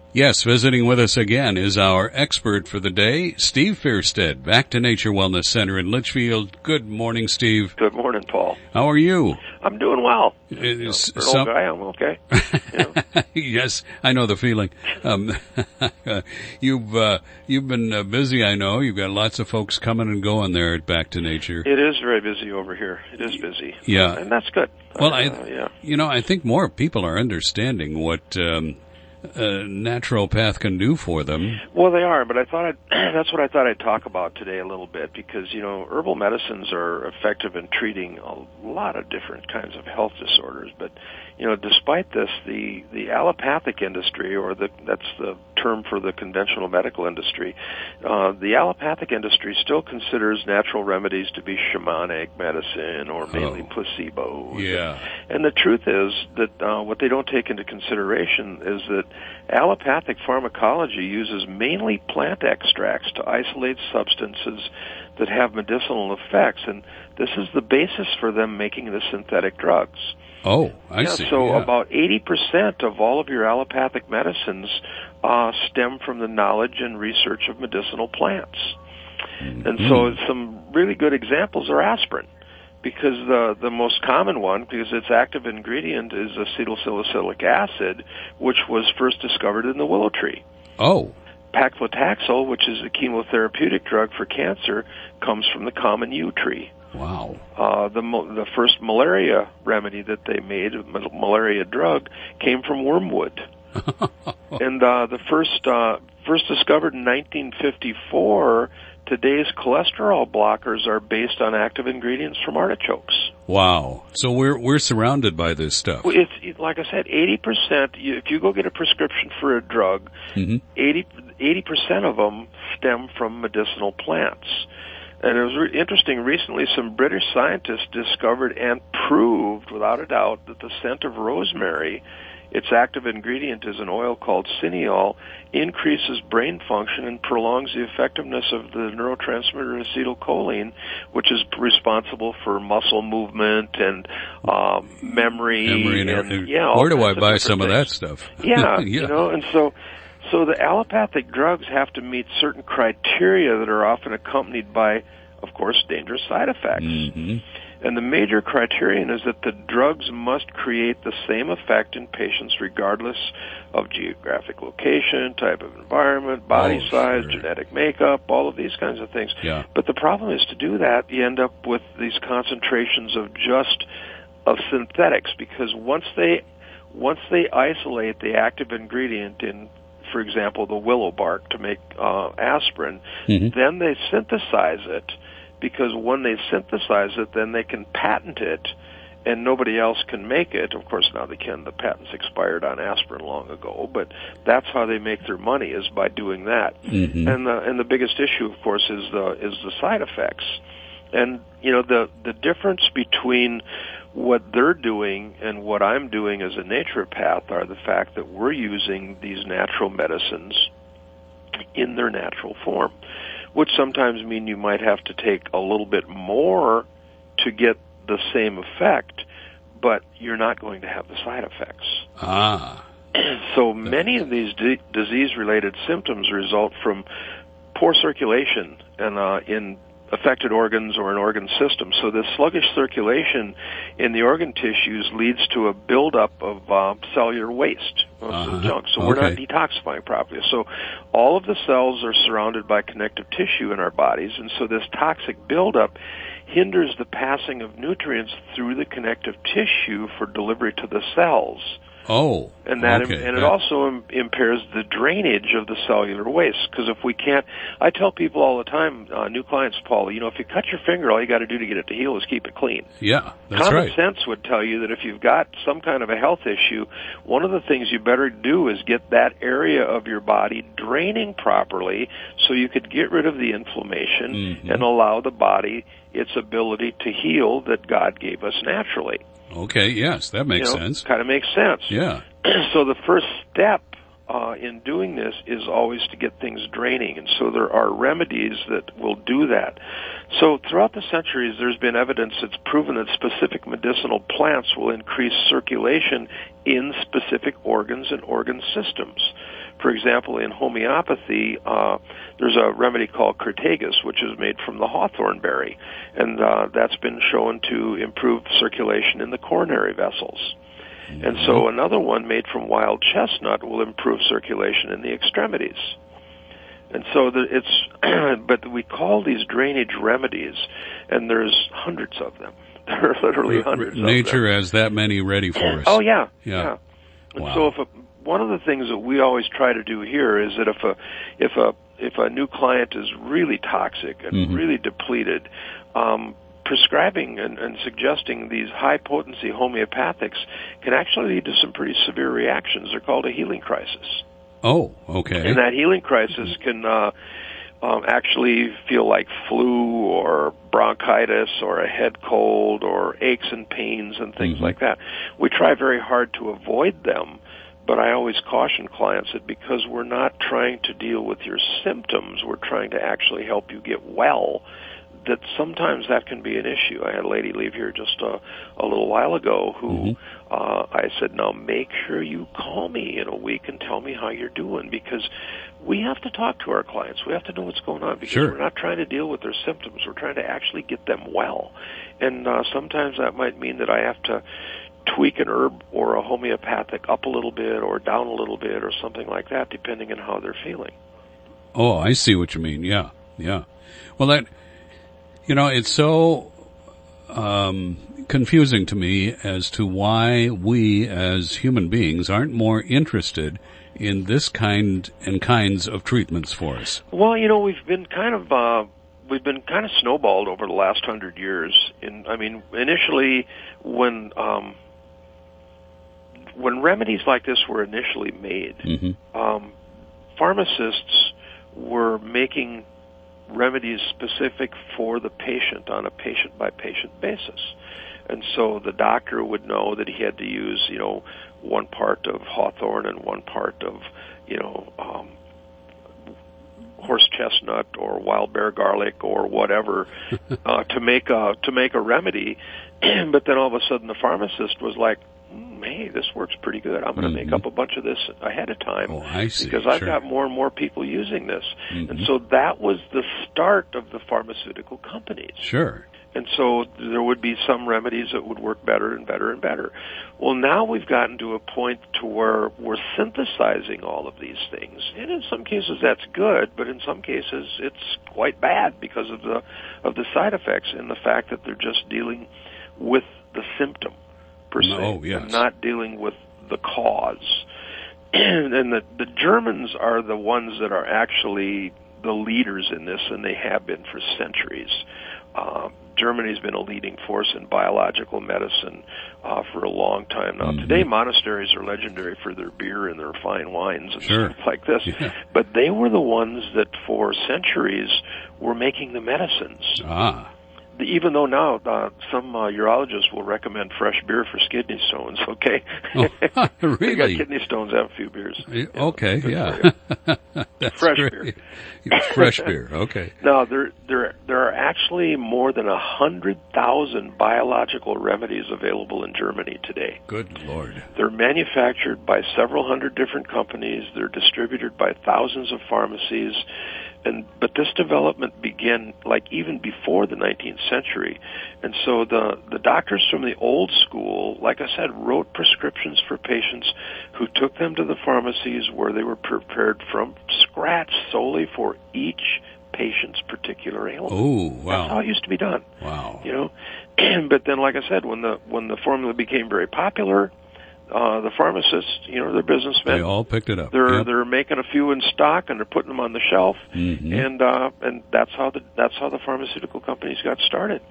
Yes, visiting with us again is our expert for the day, Steve Fierstead, Back to Nature Wellness Center in Litchfield. Good morning, Steve. Good morning, Paul. How are you? I'm doing well. For an old guy, I'm okay. Yes, I know the feeling. You've been busy, I know. You've got lots of folks coming and going there at Back to Nature. It is very busy over here. It is busy. Yeah. And that's good. Well, I think more people are understanding what naturopath can do for them. Well, they are, but that's what I thought I'd talk about today a little bit, because, herbal medicines are effective in treating a lot of different kinds of health disorders. But, despite this, the allopathic industry, that's the term for the conventional medical industry, the allopathic industry still considers natural remedies to be shamanic medicine or mainly placebos. Yeah. And the truth is that what they don't take into consideration is that allopathic pharmacology uses mainly plant extracts to isolate substances that have medicinal effects, and this is the basis for them making the synthetic drugs. Oh, I see. So about 80% of all of your allopathic medicines stem from the knowledge and research of medicinal plants. Mm-hmm. And so some really good examples are aspirin, because the most common one, because its active ingredient is acetylsalicylic acid, which was first discovered in the willow tree. Oh. Paclitaxel, which is a chemotherapeutic drug for cancer, comes from the common yew tree. Wow. The first malaria remedy that they made, a malaria drug, came from wormwood. And the first discovered in 1954, today's cholesterol blockers are based on active ingredients from artichokes. Wow. So we're surrounded by this stuff. It's like I said, 80%, if you go get a prescription for a drug, 80% of them stem from medicinal plants. And it was interesting, recently some British scientists discovered and proved without a doubt that the scent of rosemary, its active ingredient is an oil called cineol, increases brain function and prolongs the effectiveness of the neurotransmitter acetylcholine, which is responsible for muscle movement and memory. Where do I buy some of that stuff? Yeah. And so the allopathic drugs have to meet certain criteria that are often accompanied by, of course, dangerous side effects. Mm-hmm. And the major criterion is that the drugs must create the same effect in patients regardless of geographic location, type of environment, body size, genetic makeup, all of these kinds of things. Yeah. But the problem is, to do that, you end up with these concentrations of synthetics, because once they isolate the active ingredient in, for example, the willow bark to make aspirin, then they synthesize it, because when they synthesize it, then they can patent it, and nobody else can make it. Of course, now they can. The patents expired on aspirin long ago, but that's how they make their money, is by doing that. Mm-hmm. And the biggest issue, of course, is the side effects. And the difference between what they're doing and what I'm doing as a naturopath are the fact that we're using these natural medicines in their natural form, which sometimes mean you might have to take a little bit more to get the same effect, but you're not going to have the side effects. So many of these disease-related symptoms result from poor circulation and in affected organs or an organ system. So this sluggish circulation in the organ tissues leads to a buildup of cellular waste, junk. So we're not detoxifying properly. So all of the cells are surrounded by connective tissue in our bodies, and so this toxic buildup hinders the passing of nutrients through the connective tissue for delivery to the cells. Oh, and it also impairs the drainage of the cellular waste, because if we can't, I tell people all the time, new clients, Paul, if you cut your finger, all you got to do to get it to heal is keep it clean. Yeah, that's right. Common sense would tell you that if you've got some kind of a health issue, one of the things you better do is get that area of your body draining properly, so you could get rid of the inflammation and allow the body its ability to heal that God gave us naturally. Okay, yes, that makes sense. Kind of makes sense. Yeah. So the first step in doing this is always to get things draining, and so there are remedies that will do that. So throughout the centuries, there's been evidence that's proven that specific medicinal plants will increase circulation in specific organs and organ systems. For example, in homeopathy, there's a remedy called Crataegus, which is made from the hawthorn berry, and that's been shown to improve circulation in the coronary vessels. And so another one made from wild chestnut will improve circulation in the extremities. And so but we call these drainage remedies, and there's hundreds of them. There are literally hundreds of them. Nature has that many ready for us. Oh, yeah. Yeah. And Wow. so one of the things that we always try to do here is that if a new client is really toxic and really depleted, prescribing and suggesting these high-potency homeopathics can actually lead to some pretty severe reactions. They're called a healing crisis. Oh, okay. And that healing crisis can actually feel like flu or bronchitis or a head cold or aches and pains and things like that. We try very hard to avoid them, but I always caution clients that because we're not trying to deal with your symptoms, we're trying to actually help you get well, that sometimes that can be an issue. I had a lady leave here just a little while ago who I said, now make sure you call me in a week and tell me how you're doing, because we have to talk to our clients. We have to know what's going on, because we're not trying to deal with their symptoms. We're trying to actually get them well. And sometimes that might mean that I have to tweak an herb or a homeopathic up a little bit or down a little bit or something like that, depending on how they're feeling. Oh, I see what you mean. Yeah, yeah. Well, that... You know, it's so confusing to me as to why we as human beings aren't more interested in this kinds of treatments for us. Well, you know, we've been kind of snowballed over the last 100 years. Initially when remedies like this were initially made, pharmacists were making remedies specific for the patient on a patient-by-patient basis. And so the doctor would know that he had to use, one part of hawthorn and one part of, horse chestnut or wild bear garlic or whatever to make a remedy. But then all of a sudden the pharmacist was like, hey, this works pretty good. I'm going to make up a bunch of this ahead of time because I've got more and more people using this. And so that was the start of the pharmaceutical companies. Sure. And so there would be some remedies that would work better and better and better. Well, now we've gotten to a point to where we're synthesizing all of these things. And in some cases that's good, but in some cases it's quite bad because of the side effects and the fact that they're just dealing with the symptom per se, and not dealing with the cause. And the Germans are the ones that are actually the leaders in this, and they have been for centuries. Germany's been a leading force in biological medicine for a long time now. Today, monasteries are legendary for their beer and their fine wines and stuff like this. Yeah. But they were the ones that for centuries were making the medicines. Even though now some urologists will recommend fresh beer for kidney stones, okay? Oh, really? You got kidney stones, have a few beers. Okay, yeah. That's fresh great. Beer. Fresh beer, okay. Now, there are actually more than 100,000 biological remedies available in Germany today. Good Lord. They're manufactured by several hundred different companies. They're distributed by thousands of pharmacies. But this development began even before the 19th century. And so the doctors from the old school, like I said, wrote prescriptions for patients who took them to the pharmacies where they were prepared from scratch solely for each patient's particular ailment. Oh, wow. That's how it used to be done. Wow. But then, like I said, when the formula became very popular, the pharmacists, they're businessmen. They all picked it up. They're making a few in stock and they're putting them on the shelf, and that's how the pharmaceutical companies got started,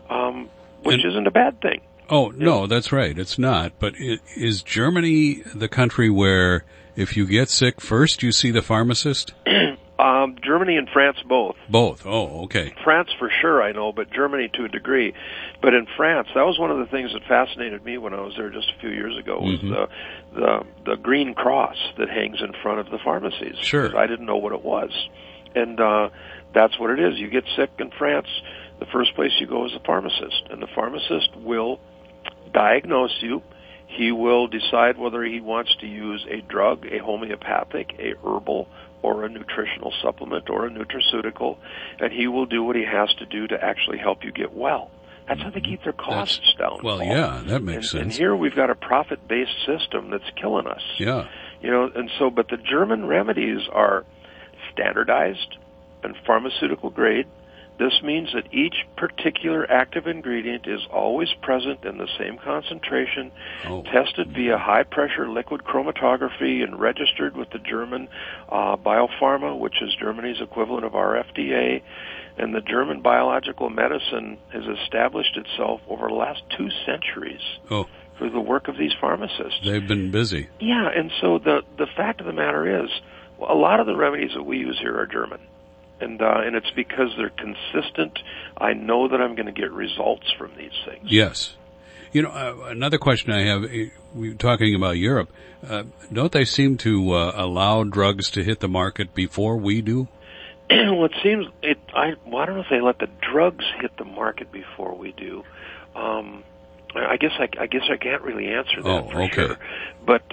which isn't a bad thing. Oh no, that's right. It's not. But is Germany the country where if you get sick first, you see the pharmacist? Germany and France both. Both. Oh, okay. France for sure, I know, but Germany to a degree. But in France, that was one of the things that fascinated me when I was there just a few years ago, was the green cross that hangs in front of the pharmacies. Sure. I didn't know what it was. And that's what it is. You get sick in France, the first place you go is the pharmacist. And the pharmacist will diagnose you. He will decide whether he wants to use a drug, a homeopathic, a herbal, or a nutritional supplement or a nutraceutical, and he will do what he has to do to actually help you get well. That's how they keep their costs down. Well, Paul. yeah, that makes sense. And here we've got a profit-based system that's killing us. Yeah. But the German remedies are standardized and pharmaceutical grade. This means that each particular active ingredient is always present in the same concentration, tested via high-pressure liquid chromatography and registered with the German Biopharma, which is Germany's equivalent of our FDA. And the German biological medicine has established itself over the last 2 centuries through the work of these pharmacists. They've been busy. Yeah, and so the fact of the matter is, a lot of the remedies that we use here are German. And it's because they're consistent. I know that I'm going to get results from these things. Yes. Another question I have, we're talking about Europe, don't they seem to allow drugs to hit the market before we do? Well, it seems, I don't know if they let the drugs hit the market before we do. I guess I can't really answer that for sure. But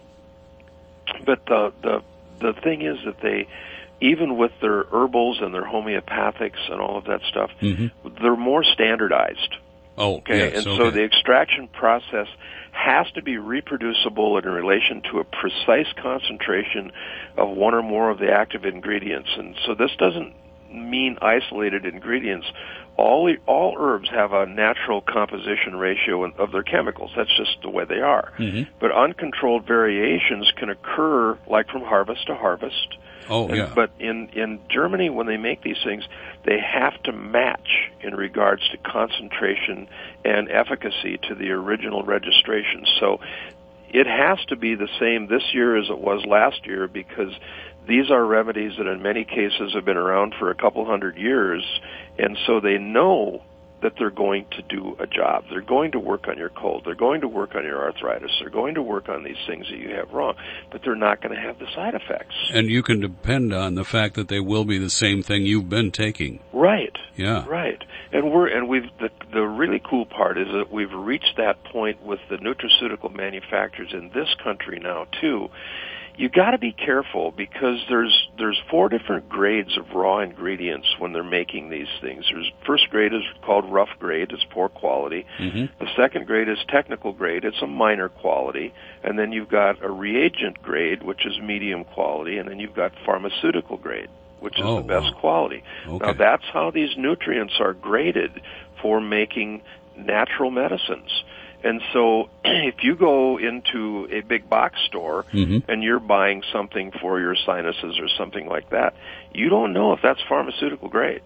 the thing is that they, even with their herbals and their homeopathics and all of that stuff, they're more standardized. So the extraction process has to be reproducible in relation to a precise concentration of one or more of the active ingredients. And so this doesn't mean isolated ingredients. All herbs have a natural composition ratio of their chemicals. That's just the way they are. But uncontrolled variations can occur like from harvest to harvest. But in Germany, when they make these things, they have to match in regards to concentration and efficacy to the original registration. So it has to be the same this year as it was last year, because these are remedies that in many cases have been around for a couple hundred years, and so they know that they're going to do a job. They're going to work on your cold. They're going to work on your arthritis. They're going to work on these things that you have wrong, but they're not going to have the side effects. And you can depend on the fact that they will be the same thing you've been taking. Right. Yeah. Right. And the really cool part is that we've reached that point with the nutraceutical manufacturers in this country now too. You got to be careful, because there's 4 different grades of raw ingredients when they're making these things. First grade is called rough grade, it's poor quality. The second grade is technical grade, it's a minor quality. And then you've got a reagent grade, which is medium quality, and then you've got pharmaceutical grade, which is the best quality. Now that's how these nutrients are graded for making natural medicines. And so if you go into a big box store and you're buying something for your sinuses or something like that, you don't know if that's pharmaceutical grade.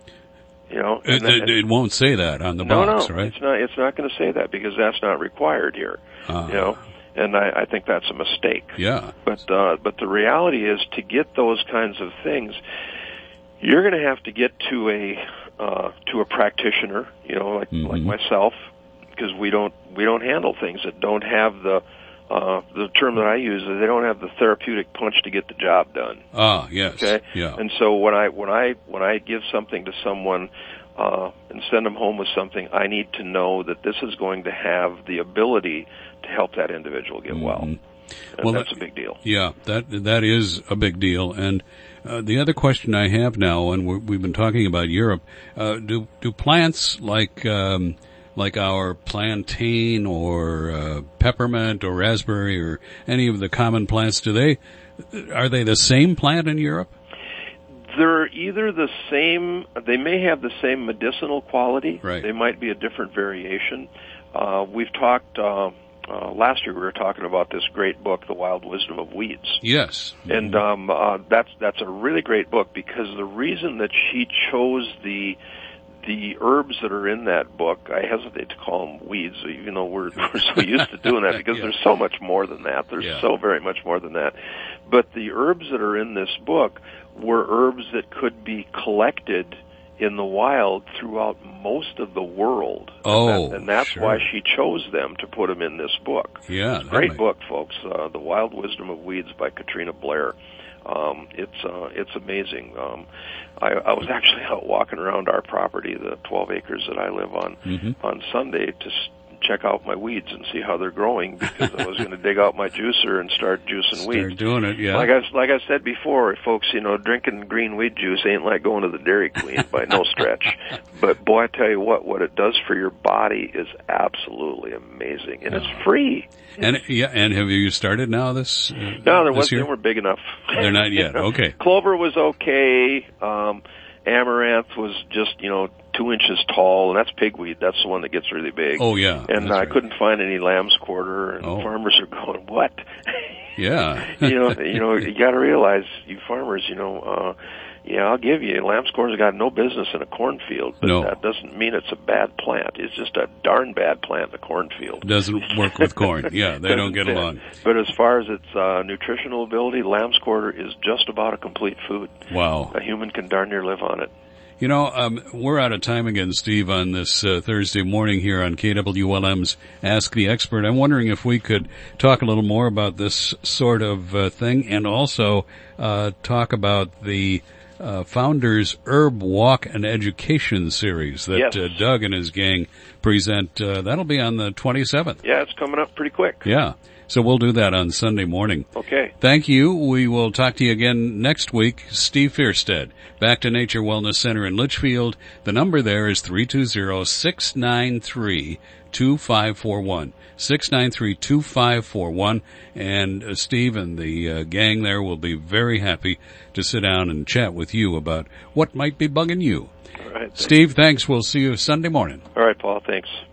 It won't say that on the box, right? It's not going to say that, because that's not required here. And I think that's a mistake. Yeah. But the reality is, to get those kinds of things, you're going to have to get to a practitioner, like myself, because we don't handle things that don't have the term that I use is they don't have the therapeutic punch to get the job done. Yes. Okay. Yeah. And so when I give something to someone and send them home with something, I need to know that this is going to have the ability to help that individual get well. And that's a big deal. Yeah, that is a big deal. And the other question I have now, and we've been talking about Europe, do plants like our plantain or peppermint or raspberry or any of the common plants, are they the same plant in Europe? They're either the same, they may have the same medicinal quality. Right. They might be a different variation. We've talked, last year we were talking about this great book, The Wild Wisdom of Weeds. Yes. And that's a really great book, because the reason that she chose the herbs that are in that book, I hesitate to call them weeds, even though we're so used to doing that, because there's so much more than that. There's so very much more than that. But the herbs that are in this book were herbs that could be collected in the wild throughout most of the world. And that's why she chose them to put them in this book. Yeah. It's a great book, folks. The Wild Wisdom of Weeds by Katrina Blair. It's amazing. I was actually out walking around our property, the 12 acres that I live on Sunday, check out my weeds and see how they're growing, because I was going to dig out my juicer and start juicing weeds. Start doing it, yeah. Like I said before, folks, drinking green weed juice ain't like going to the Dairy Queen by no stretch. But boy, I tell you what it does for your body is absolutely amazing, and it's free. And have you started now this? No, they weren't big enough. They're not yet. Okay. Clover was okay. Amaranth was just 2 inches tall, and that's pigweed. That's the one that gets really big. Oh yeah. And I couldn't find any lamb's quarter, and farmers are going, what? Yeah. You got to realize, you farmers, I'll give you, lamb's quarter's got no business in a cornfield, but that doesn't mean it's a bad plant. It's just a darn bad plant in the cornfield. Doesn't work with corn. Yeah, they don't get along. But as far as its nutritional ability, lamb's quarter is just about a complete food. Wow. A human can darn near live on it. We're out of time again, Steve, on this Thursday morning here on KWLM's Ask the Expert. I'm wondering if we could talk a little more about this sort of thing, and also talk about the Founders Herb Walk and Education series that Doug and his gang present. That'll be on the 27th. Yeah, it's coming up pretty quick. Yeah. So we'll do that on Sunday morning. Okay. Thank you. We will talk to you again next week. Steve Fierstead, Back to Nature Wellness Center in Litchfield. The number there is 320-693-2541. 693-2541. And Steve and the gang there will be very happy to sit down and chat with you about what might be bugging you. All right. Steve, thanks. We'll see you Sunday morning. All right, Paul. Thanks.